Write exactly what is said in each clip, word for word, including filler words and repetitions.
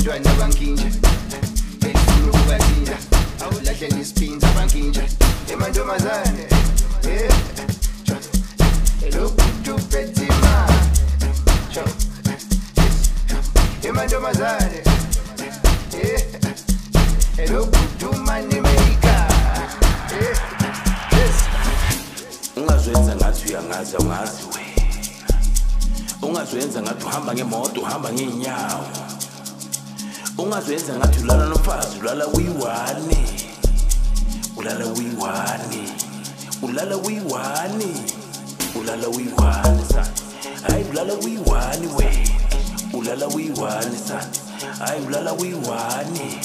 abantwana bankinje elifuna ukubathinta awulahle ngesiphinza bankinje emantombazane eh elokuthu petima cho emantombazane eh elokuthu money maker eh yes ungazwenza ngathi uyangazi ungazi we ungazwenza ngathi uhamba ngemoto uhamba ngeenyawo ungazwenza ngathi ulala nomfazi ulala uyiwane ulala uyiwane ulala uyiwane ulala uyiwane sana hayi ulala uyiwane we ulala uyiwane sana hayi ulala uyiwane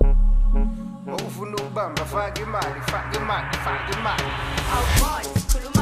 ufuna ukubamba faka imali faka imali faka imali Our boys,